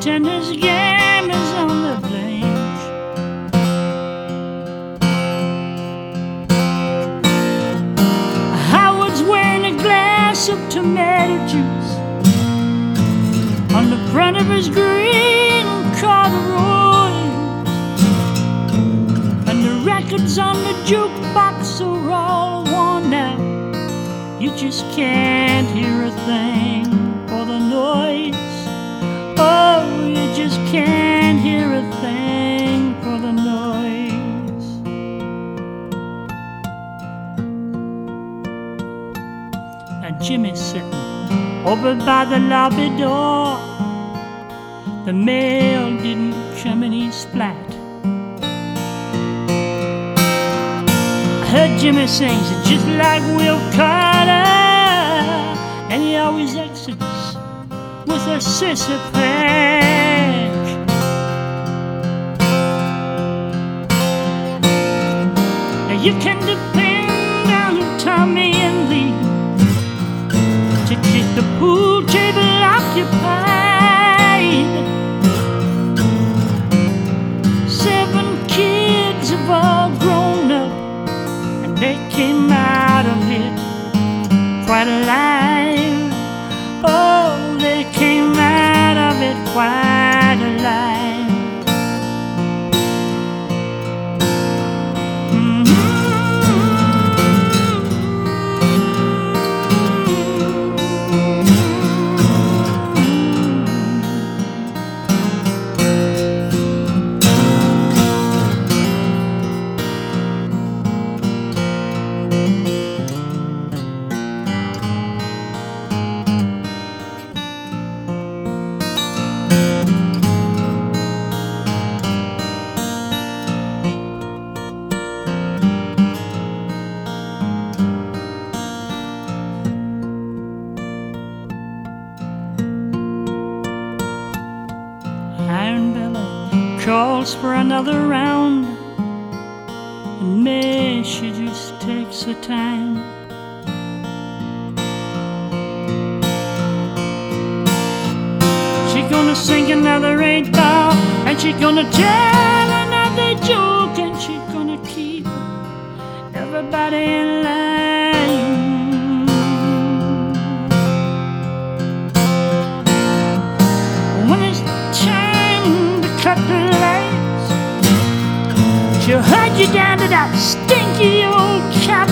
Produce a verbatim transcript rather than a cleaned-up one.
bartenders, gamblers on the blank. Howard's wearing a glass of tomato juice on the front of his green corduroy, and the records on the jukebox are all worn out. You just can't hear a thing for the noise. Oh, you just can't hear a thing for the noise. Now Jimmy's sitting over by the lobby door. The mail didn't come in his flat. I heard Jimmy sings it just like Will Carter, and he always exits with a sissy pack. Now you can depend on Tommy and Lee to keep the pool table occupied. Seven kids have all grown up, and they came out of it quite alive. Oh, they came out of it quite alive. Iron Belly calls for another round, and May, she just takes her time. She gonna sing another eight ball, and she gonna tell another joke, and she gonna keep everybody in line. When it's cut the lights, she'll hug you down to that stinky old cap